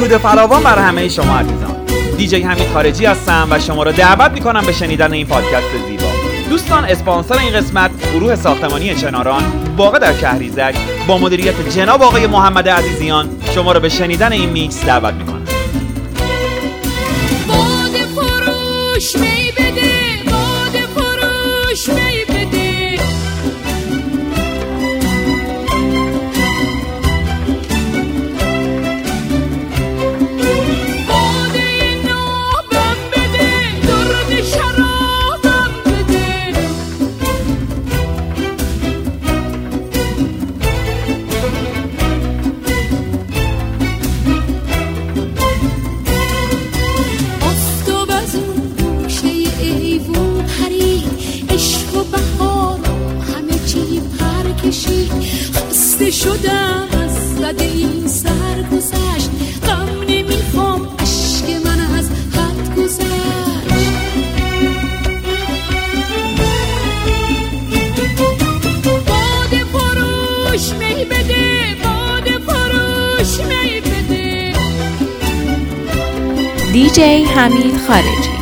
درود فراوان بر همه شما عزیزان. دیجی حمید خارجی هستم و شما را دعوت میکنم به شنیدن این پادکست زیبا. دوستان، اسپانسر این قسمت گروه ساختمانی چناران باغ در کهریزک با مدیریت جناب آقای محمد عزیزیان شما را به شنیدن این میکس دعوت میکنم. باده فروش می بده، باده فروش می بده، باده نابم بده، درد شرابم بده. آفتاب از اون گوشه ایوون پرید، عشق و بهار و همه چی پر کشید. خسته شدم از زده این سرگذشت، غم نمیخوام اشک من از حد گذشت. باده فروش می بده، باده فروش می بده. دیجی حمید خارجی.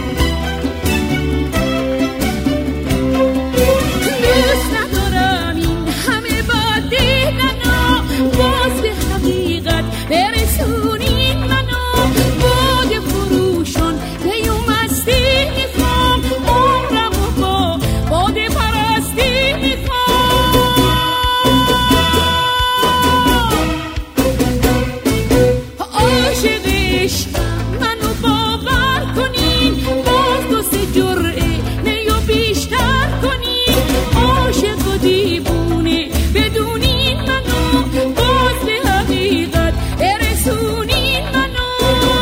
دوست ندارم این همه باده ننا، باز به حقیقت برسونین منو. باده فروشان پیومستی میخوام، عمرمو با باده پرستی میخوام. عاشقش منو باور کنین، باز دو سه جرعه میو بیشتر کنین. عاشق و دیوونه بدونین منو، باز به حقیقت برسونین منو.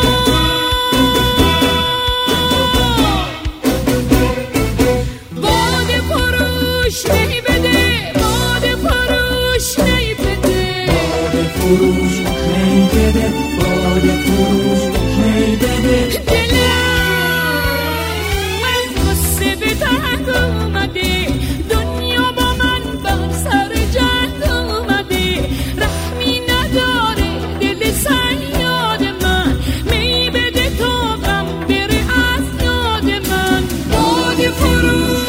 باده فروش می بده، باده فروش می بده. باده فروش می بده، باده فروش می بده. دلم از غصه به تنگ اومده، دنیا با من بر سر جنگ اومده. رحمی نداره دل صیاد من، می بده تا غم بره از یاد من. باده فروش،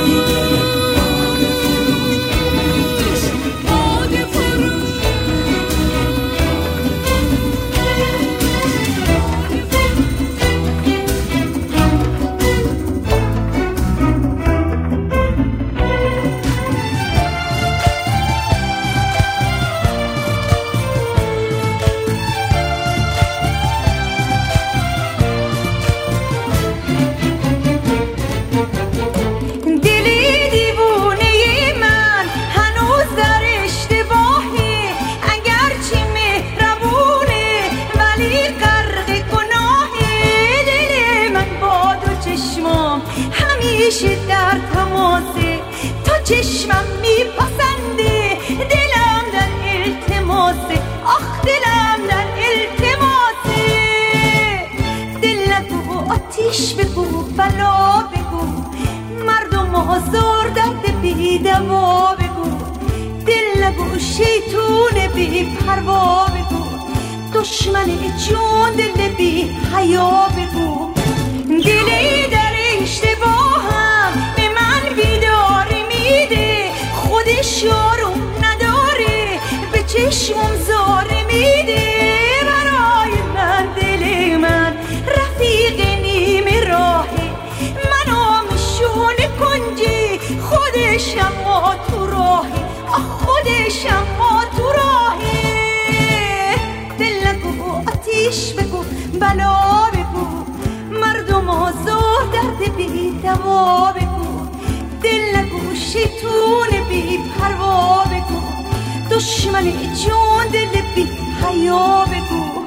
باده فروش. دلی دیوونه من هنوز در اشتباهه، اگرچه مهربونه ولی غرق گناهه. دل من با دو چشمام همیشه در تماسه، تا چشمم میپسنده دلم در التماسه. آخ دلم در التماسه. دل نگو آتیش بگو، بلا بگو، مردم آزار درد بی دوا بگو. دل نگو شیطون بی پروا بگو، دشمن جون دل بی حیا بگو. دلی در اشتباهم به من بیداری میده، خودش آروم نداره به چشمم زار میده. برای من دل من رفیق نیمه راهه، منو میشونه کنجی، خودش اما تو راهه. آخ خودش اما تو راهه. دل نگو آتیش بگو، بلا بگو، مردم آزار درد بی دوا بگو. دل نگو شیطون بی پروا بگو، دشمن جون دل بی حیا بگو.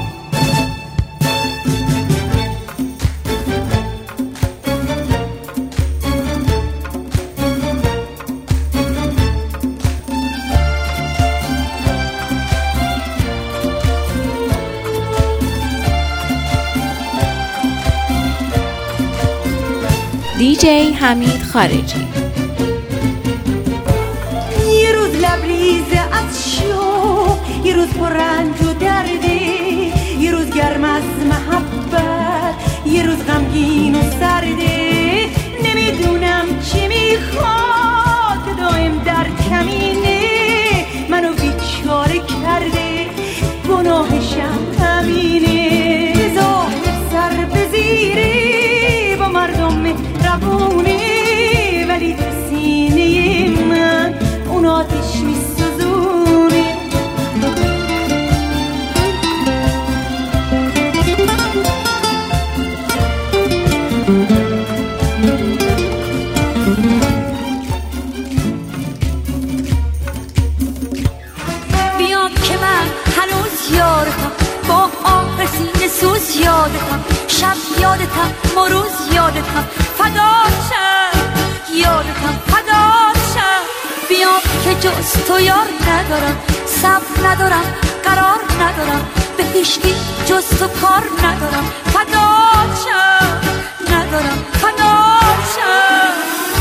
دیجی حمید خارجی. یه روز لبریز از شو، یه روز پر رنج و درده، یه روز غمگین و سرده، نمیدونم چی میخواد دائم در کمینه منو بیچاره کرده، گناهشم همینه. ظاهر سر به زیره با مردم مهربونه، ولی تو سینه من اون آتش میسوزونه. بیا که من هنوز یادتم، با آه سینه سوز یادتم، شب یادتم، ما روز یادتم، فداشم یادتم، فداشم. بیا که جز تو یار ندارم، صبر ندارم، قرار ندارم، به هیچکی جز تو کار ندارم، فداشم ندارم، فداشم.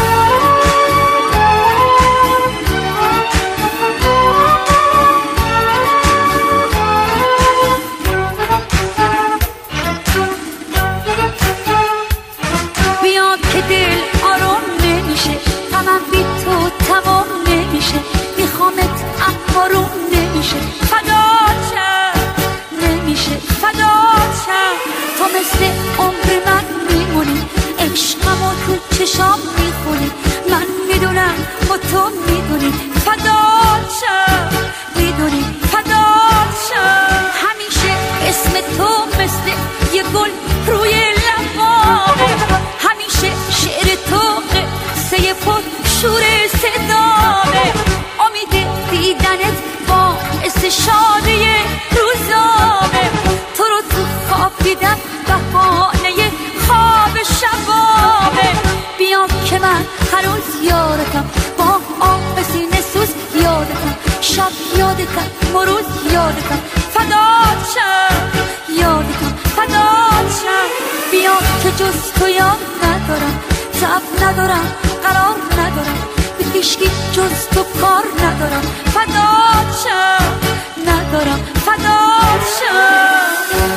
بیا که دل آروم نمیشه، غمم بی تو تمام نمیشه، میخوامت اما روم نمیشه، فداشم نمیشه، فداشم. تو مثل عمر من میمونی، عشقمو تو چشام میخونی، من میدونم با تو میدونی، فداشم میدونی، فداشم. همیشه اسم تو مثل یه گل روی لبامه، همیشه شعر تو قصه پر شور صدامه، امید دیدنت باعث شادی روزامه، تو رو تو خواب دیدم بهانه خواب شبامه. بیا که من هنوز یادتم، با آب سینه سوز یادتم، شب یادتم، ما روز یادتم، فداشم یادتم، فداشم. بیا که جز تو یاد ندارم، صبر ندارم، قرار ندارم، به هیچکی جز تو کار ندارم، فداشم ندارم، فداشم.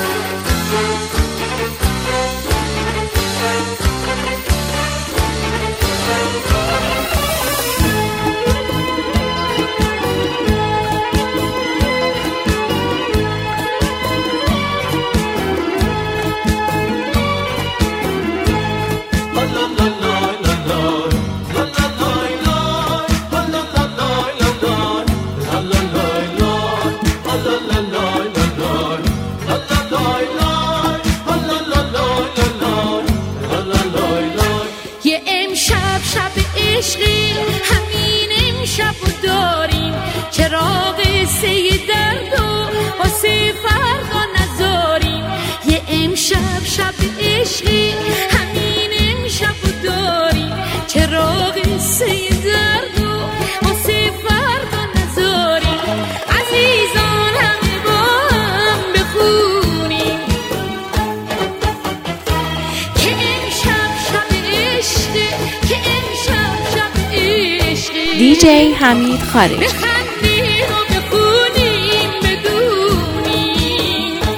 یه امشب شب عشقی، همین امشب رو داریم، چراغ سه درد و واسه فردا نذاریم. یه امشب شب عشقی، همین امشب رو داریم، چراغ سه درد و واسه فردا نذاریم. عزیزان همه با هم بخونیم که امشب شب عشقی، که امشب شب عشقی. دیجی حمید خارجی. بخندیم و بخونیم بدونیم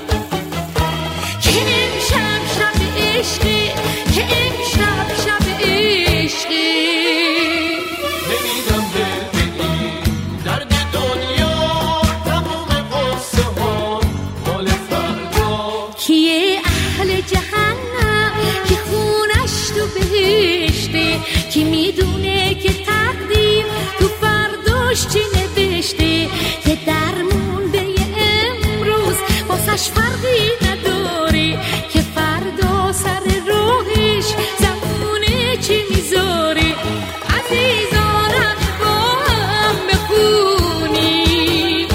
که امشب شب عشقی، که امشب شب عشقی. نمیدم دل بدی درد دنیا، تموم قصه ها مال فردا. کیه اهل جهنم که خونش تو بهشته، کی میدونه که تقدیر تو فرداش چی نوشته، که درمون به امروز واسش فرقی نداره، که فردا سر راهش زمونه چی میذاره. عزیزانم با هم بخونیم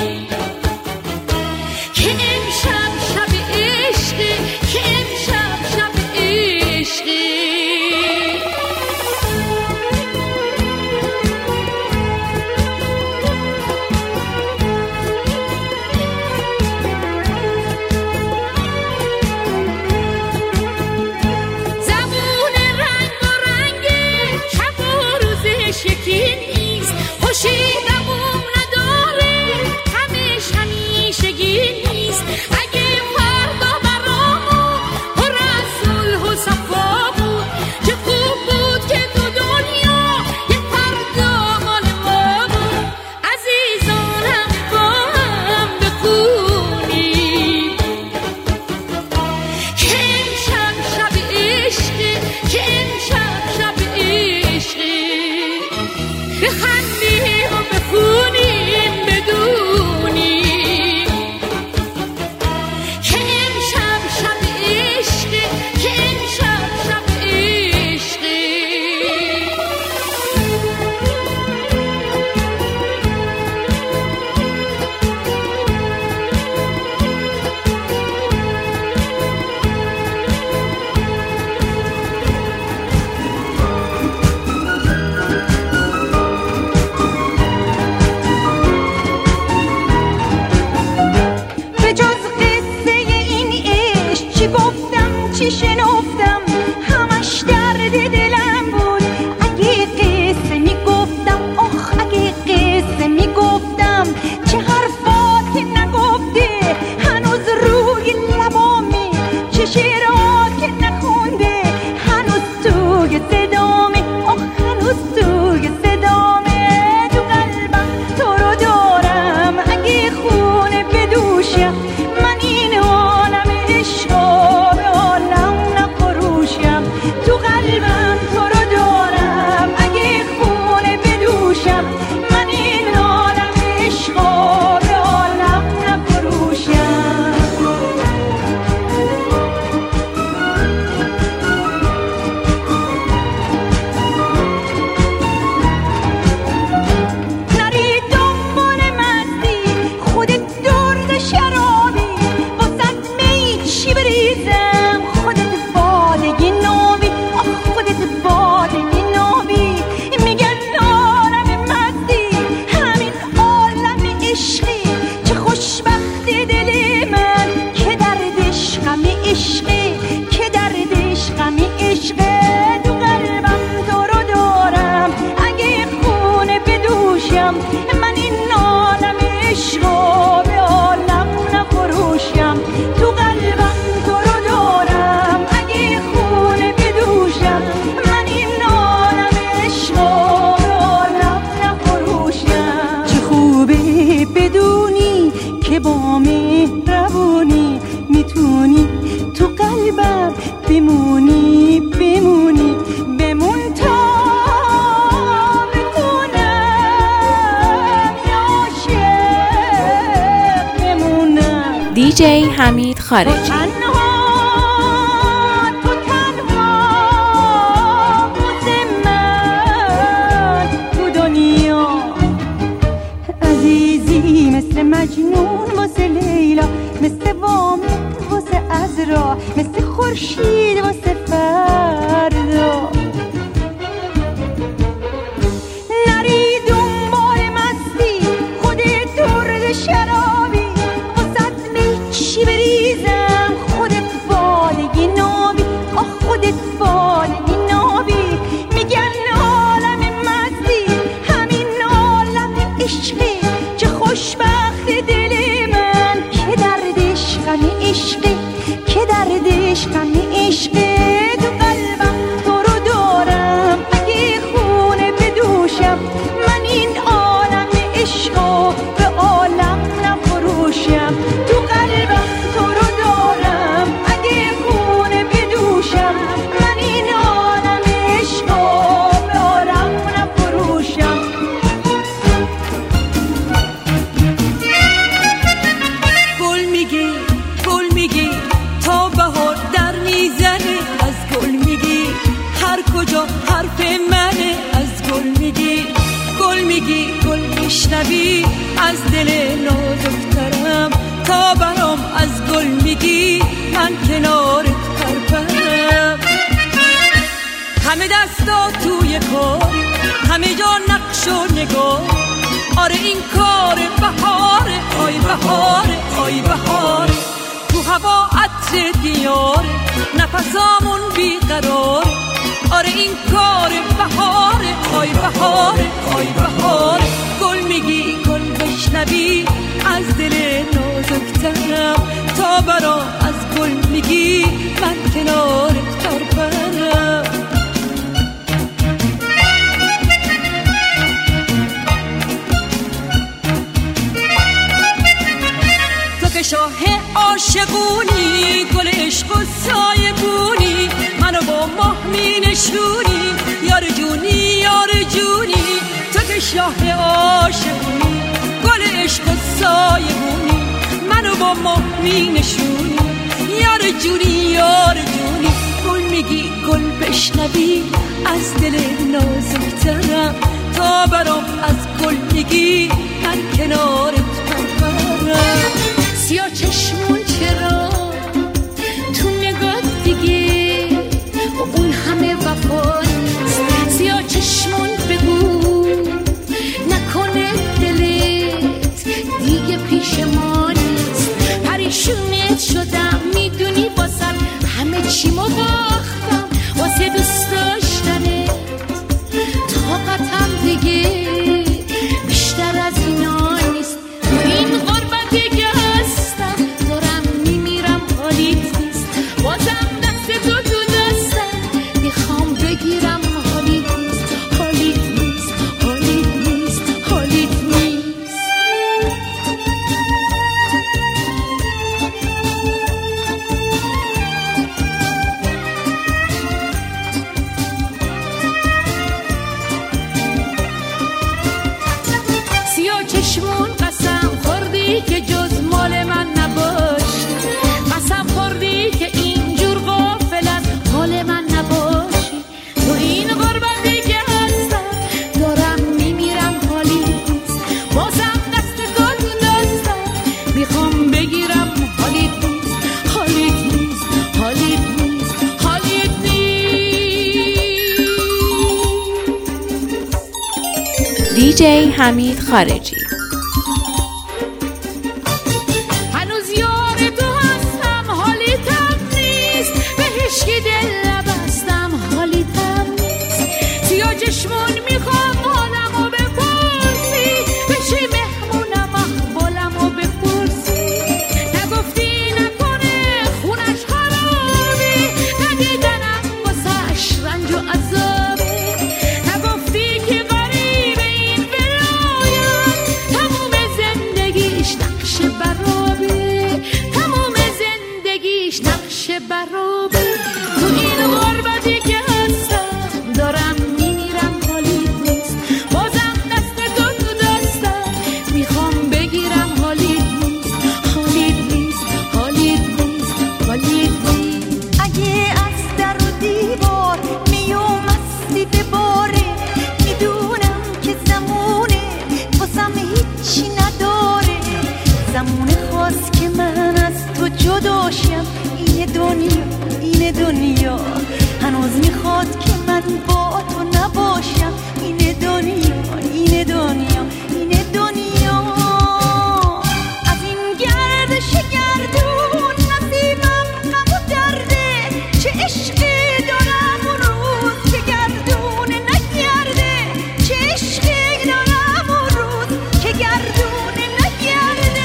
که امشب شب عشقی، که امشب شب عشقی. دیجی حمید خارجی. مثل مجنون واسه لیلا، مثل وامن واسه عذرا، مثل خورشید واسه فردا. نری دنبال مستی خودت درد شرابی، واسه میچی بریزم خودت بالگی نابی. آه خودت بالگی نابی. میگن عالم مستی همین عالم عشقی، چه خوشبخت دل من که دردش غم عشقه، که دردش غم عشقه. تو قلبم تو رو دارم، اگه خونه بدوشم من این عالم عشقو به عالم نفروشم. تو قلبم تو رو دارم، اگه خونه بدوشم من این عالم عشقو به عالم نفروشم. گل میگی تا بهار در میزنه، از گل میگی هر کجا حرف منه. از گل میگی گل میشنوی از دل نازکترم تا برام. از گل میگی من کنارت پرپرم. همه دستا توی کار، همه جا نقش و نگار. آره این کار بهاره، آی بهاره، آی بهاره. تو هوا عطر دیاره، نفسامون بیقراره. آره این کار بهاره، آی بهاره، آی بهاره. گل میگی گل بشنوی از دل نازکترم تا برام. از گل میگی من کنارت پرپرم. شاه عاشقونی، گل عشق و سایه بونی، منو با ماه می نشونی. یار جونی یار جونی، تو که شاه عاشقونی، گل عشق و سایه بونی، منو با ماه می نشونی. یار جونی یار جونی. گل میگی گل بشنوی از دل نازکترم تا برام. از گل میگی من کنارت پرپرم. سیاه چشمون چرا تو نگاه دیگه و اون همه وفا نیست. سیاه چشمون بگو نکنه دلت دیگه پیش ما نیست. پریشونت شدم میدونی واسم همه چی مو باختم، واسه دوست داشتنت طاقتم دیگه بیشتر از اینا نیست. تو این غربت دیگه دارم میمیرم حالیت نیست. بازم دست تو تو دستم میخوام بگیرم حالیت نیست. حالیت نیست، حالیت نیست، حالیت نیست. سیاه چشمون قسم خوردی که جز مال من نباشی. قسم خوردی که اینجور غافلت حال من نباشی. تو این غربتی که هستم دارم میمیرم حالی نیست. بازم دست تو دستم میخوام بگیرم حالیت نیست. حالیت نیست، حالیت نیست، حالیت نیست. دیجی حمید خارجی. چشمون میخوام حالمو بپرسی، بشی مهمونم احوالمو بپرسی. نگفتی نکنه خونش خرابی، ندیدنم واسش رنج و عذابی. نگفتی که غریب این ولایت زمونه خواست که من از تو جداشم. این دنیا هنوز میخواد که من با تو نباشم. این دنیا از این گردش گردون نصیبم غم و درده. چه عشقی دارم اون روز که گردون نگرده. چه عشقی دارم اون روز که گردون نگرده.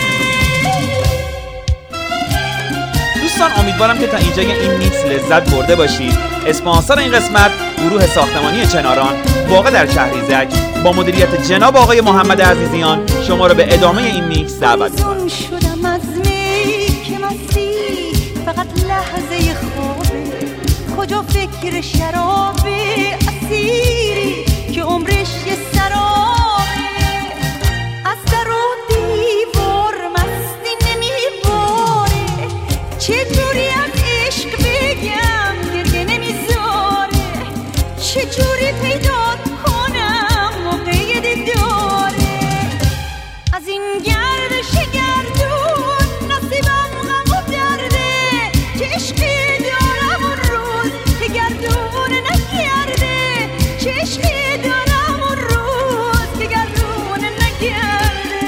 دوستان امیدوارم که تا اینجای این میکس لذت برده باشید. اسپانسر این قسمت گروه ساختمانی چناران واقع در شهریزک با مدیریت جناب آقای محمد عزیزیان شما رو به ادامه این میکس دعوت می‌کنم. شدم از می که مستی فقط لحظه خوابه. کجا فکر شرابه اسیری که عمرش یه سرابه. از در و دیوار مستی نمیباره. چجوری از عشق بگم گریه نمیذاره. چجوری پیدا کنم موقع دیداره. از این گردش گردون نصیبم غم و درده. چه عشقی دارم اون روز که گردون نگرده. چه عشقی دارم اون روز که گردون نگرده.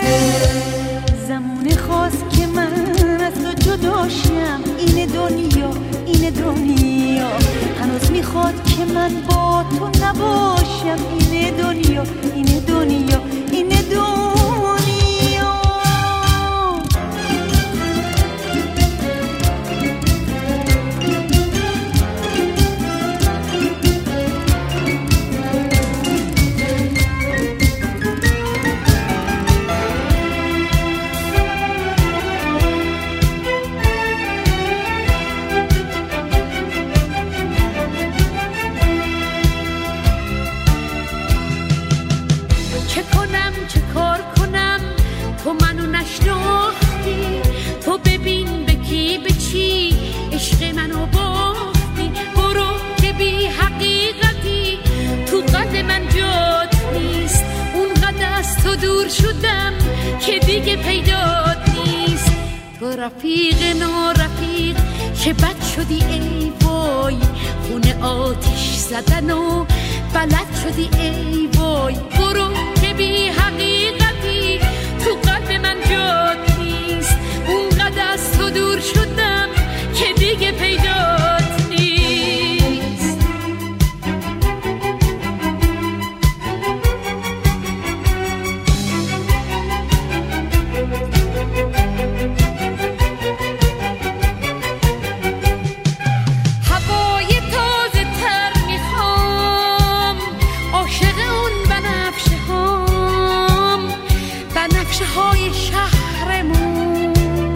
زمونه خواست که من از تو جداشم. این دنیا هنوز میخواد که من با تو نباشم. این دنیا چه کار کنم تو منو نشناختی. تو ببین به کی به چی عشق منو باختی. برو که بی حقیقتی تو قلب من جات نیست. اونقدر از تو دور شدم که دیگه پیدات نیست. تو رفیق نارفیق که بد شدی ای وای. خونه آتیش زدن و بلد شدی ای وای. برو که بی حقیقتی تو قلب من جات نیست. اونقدر از تو دور شدم که دیگه پیدات نیست. هوای تازه تر میخوام. عاشق اون بنفشه هام. بنفشه های شهرمون.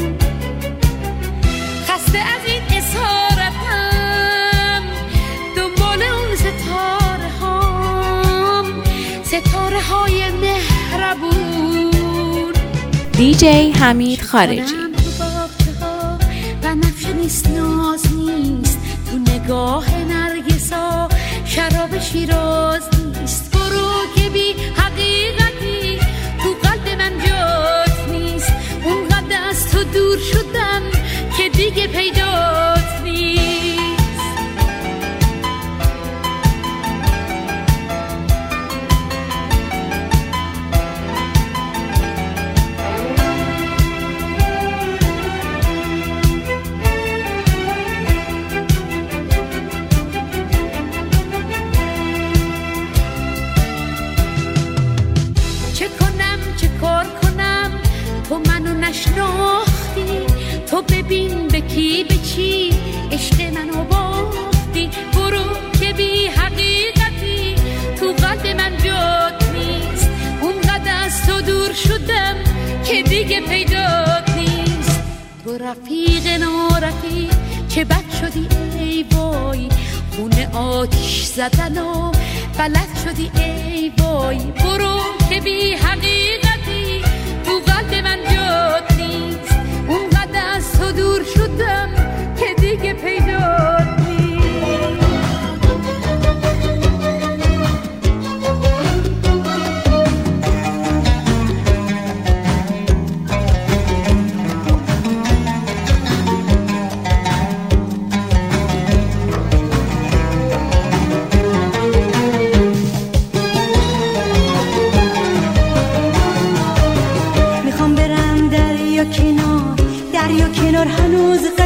خسته از این اسارتم. دنبال اون ستاره هام. ستاره های مهربون. دیجی حمید خارجی. تو باغچه ها بنفشه نیست ناز نیست. تو نگاه نرگسا شراب شیراز نیست. برو که بی حقیقتی تو قلب من جات نیست. اونقدر از تو دور شدم که دیگه پیدات نیست. چه کنم چه کار کنم تو منو نشناختی. تو ببین به کی به چی عشق منو باختی. برو که بی حقیقتی تو قلب من جات نیست. اونقدر از تو دور شدم که دیگه پیدات نیست. تو رفیق نارفیق چه بد شدی ای وای. خونه آتیش زدن و بلد شدی ای وای. برو که بی حقیقتی تو قلب من جات نیست. اونقدر از تو دور شدم که دیگه پیدات نیست.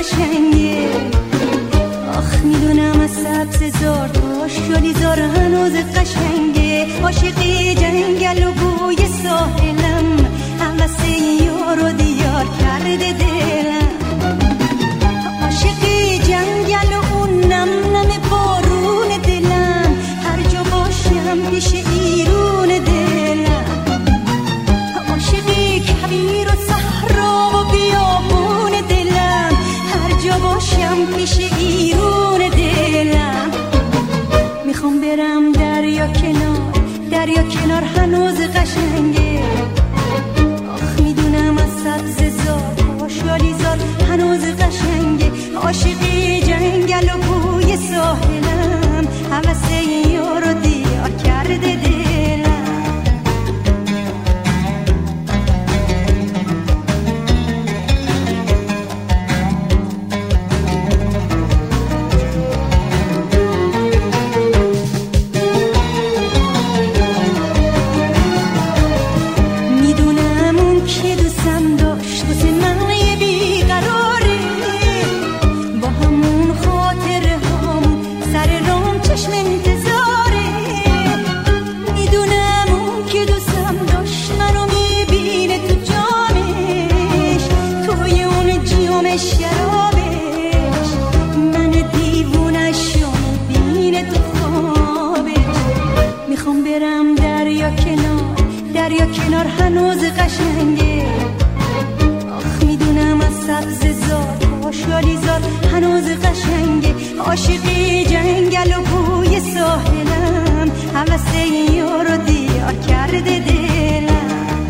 قشنگه آخ میدونم از سبز زار تا شالی زار هنوز قشنگه عاشقی جنگل و بوی ساحلم همسه یار و دیار کرده دلم عاشقی جنگل و اون نم نم بارون دلم هر جا باشم پیش ایرون دلم عاشقی کویر و صحرا و بیابون دلم هر جا باشم پیش ایرون دلم میخوام برم دریا کنار هنوز قشنگه آخ میدونم از سبز زار شالی زار هنوز قشنگه عاشقی جنگل و بوی ساحلم همسه یار و دیار کرده دلم دریا کنار هنوز قشنگه آخ میدونم از سبز زار شالی زار هنوز قشنگه عاشقی جنگل و بوی ساحلم همسه یار و دیار کرده دلم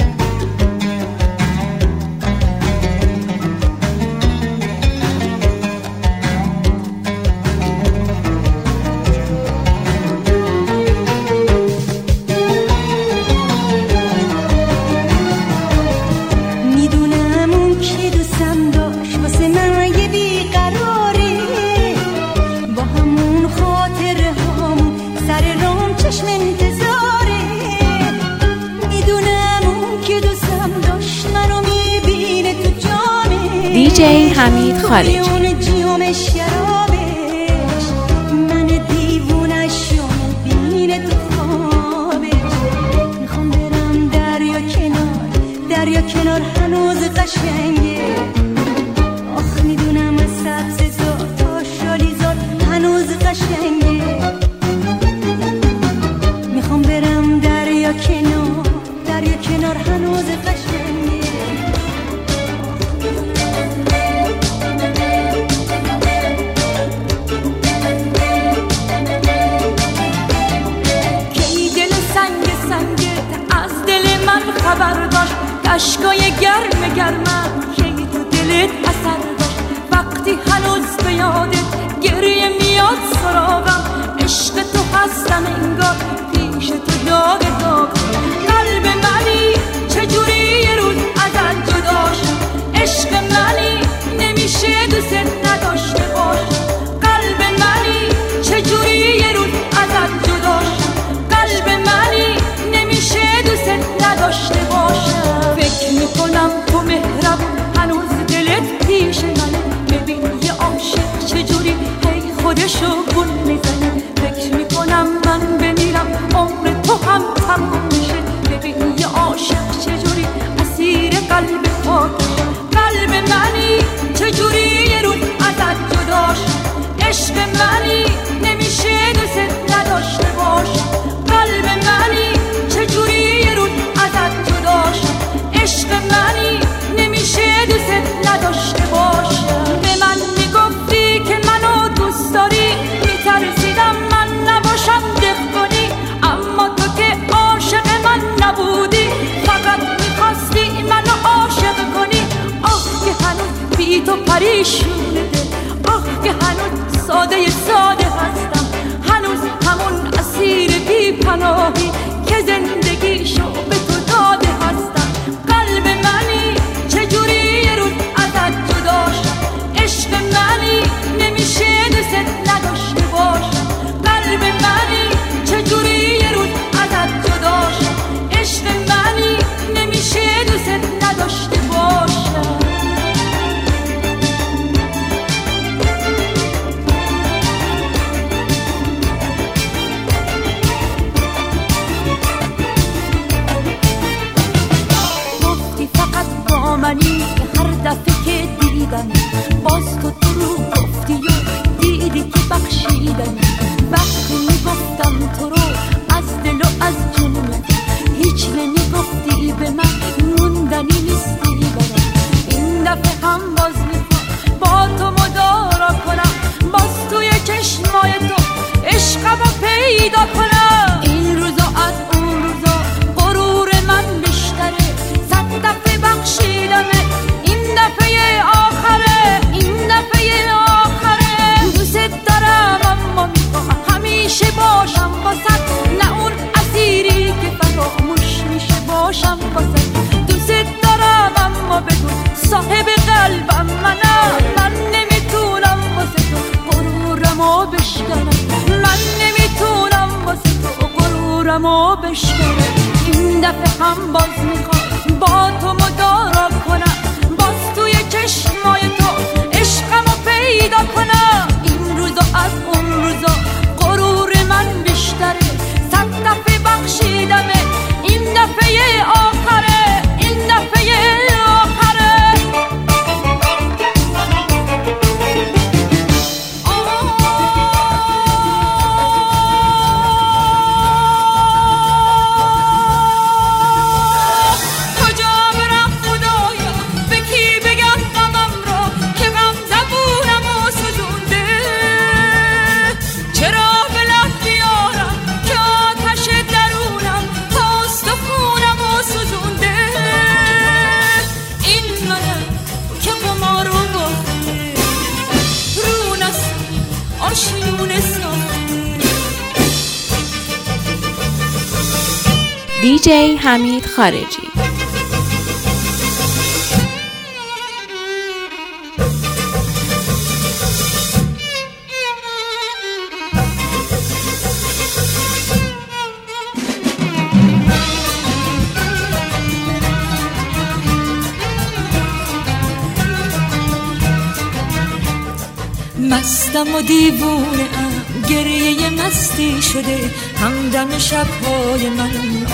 DJ حمید خارجی جیوم شرابش من دیوونش و میبینه تو خوابش میخوام برم دریا کنار هنوز قشنگه آخ میدونم از سبز زار تا شالی زار هنوز قشنگه میخوام برم دریا کنار هنوز قشنگه خبر داشت اشکای گرمم کی تو دلت اثر داشت وقتی هنوز به یادت گریه میاد سراغم عشق تو هستم انگار پیش تو داغ قلب منی چجوری یه روز ازت جدا شد عشق منی نمیشه دوست نداشته باش قلب منی چجوری یه روز ازت جدا شد قلب منی نمیشه دوست نداشته باشم فکر میکنم تو مهربون هنوز دلت پیش منه ببین یه عاشق چجوری هی خودشو گول میزنه فکر میکنم من بمیرم عمر تو هم تموم میشه ببین یه عاشق چجوری اسیر قلب پاکشه قلب منی چجوری یه روز ازت جدا شد عشق منی نمیشه دوست نداشته باشم قلب منی چجوری یه روز ازت جدا شد عشق منی نمیشه دوست نداشته باشم به من میگفتی که منو دوست داری میترسیدم من نباشم دق اما تو که عاشق من نبودی فقط میخواستی منو عاشق کنی آه که هنوز بی تو پریشونه دل آه که هنوز ساده هستم هنوز همون اسیر بی پناهی که زندگیشو به تو داده هستم قلب منی چجوری یه روز ازت جدا شد عشق منی نمیشه دوست نداشته باشم قلب منی چجوری یه روز ازت جدا شد عشق منی نمیشه دوست نداشته باشم منی هر دفعه که دیدم باز تو رو گفتی و دیدی که بخشیدنی. وقتی میگفتم تو رو از دل و از جون هیچ نمیگفتی به من موندنی نیستی برام. این دفعه هم باز میخوام با تو مدارا کنم، باز توی چشمای تو عشقمو پیدا کنم. این روزا از اون روزا غرور من بیشتره، 100 دفعه بخشیدمه، این دفعه آخره، این دفعه آخره. دوست دارم اما میخوام همیشه باشم واسد، نه اون اسیری که فراموش میشه باشم واسد. دوست دارم اما بگو صاحب قلبم منم، من نمیتونم واسه تو غرورمو بشکنم، من نمیتونم واسه تو غرورمو بشکنم. این دفعه هم باز میخوام با تو مدارا کنم، باز توی چشمای تو عشقمو پیدا کنم. این روزا از اون روزا غرور من بیشتره، 100 دفعه بخشیدمه، این دفعه آخره، این دفعه آخره. دیجی حمید خارجی. مستم و دیوونه ام، گریه مستی شده همدم شبهای من.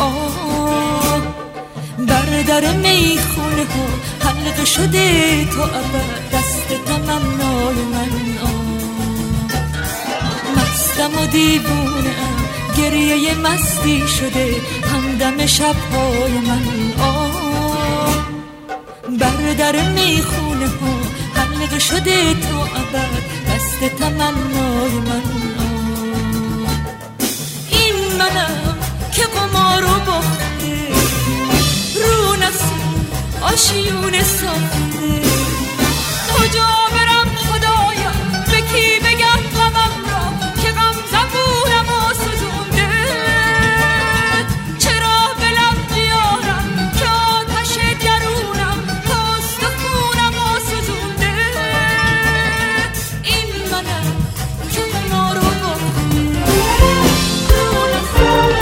بر در میخونه ها حلقه شده تا ابد دست تمنای من. مستم و دیوونه ام، گریه مستی شده همدم شبهای من. بر در میخونه ها حلقه شده تا ابد دست تمنای من. این منم که قمارو باخته، رو نسیم آشیونه ساخته. کجا برم خدایا، به کی بگم غمم را که غم زبونم و سوزونده. چرا به لب بیارم که آتش درونم پاست و خونم و سوزونده. این منم که قمارو باخته، رو نسیم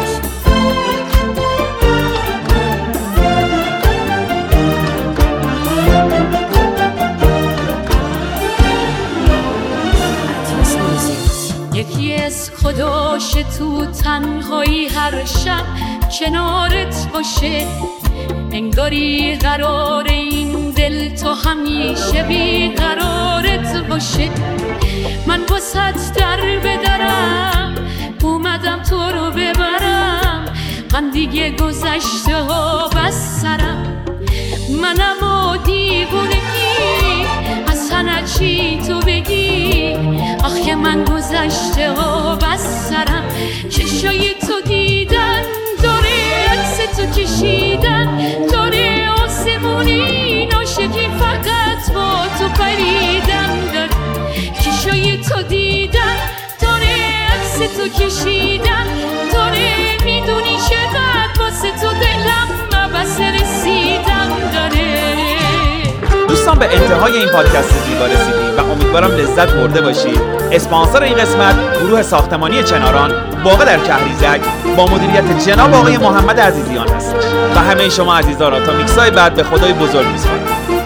یکی از خداش تو تنهایی هر شب کنارت باشه، انگاری قرار این دل تو همیشه بیقرارت باشه. من واسط در بدرم اومدم تو رو ببرم، من دیگه گذشته ها بس سرم. منم و دیوونگی از همه چی تو بگی، آخه من گذشته ها بس سرم. چشای تو دیدن داره عکس تو کشیدن، داره آسمونی ناشکی فقط با تو پریدن داره. چشای تو دیدن داره عکس تو کشیدن، داره میدونی چقدر واسه تو دلم بس رسیدن داره. دوستان به انتهای این پادکست زیبا رسیدیم و امیدوارم لذت برده باشید. اسپانسر این قسمت گروه ساختمانی چناران واقع در کهریزک با مدیریت جناب آقای محمد عزیزیان هستش و همه شما عزیزان را تا میکسای بعد به خدای بزرگ میسپارم.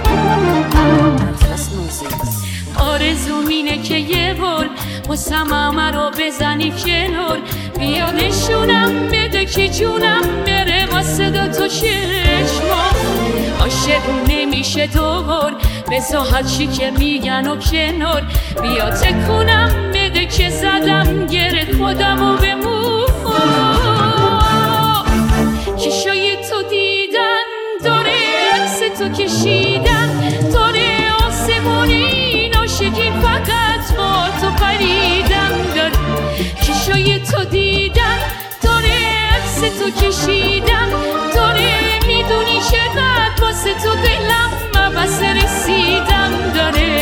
آرزوم اینه که یه بار واسم همه رو بزنی کنار، بیا نشونم بده که جونم بره واسه دو تا چشما. عاشق نمیشه دور بذار هرچی که میگن و کنار بیا تکونم بده که زدم گره خودم و بمون چشای تو دیدن داره عکس تو کشیدن داره آسمونی عاشقی فقط با تو پریدن داره چشای تو دیدن داره عکس تو کشیدن داره میدونی چقدر واسه تو دلم مبسه رسیدم داره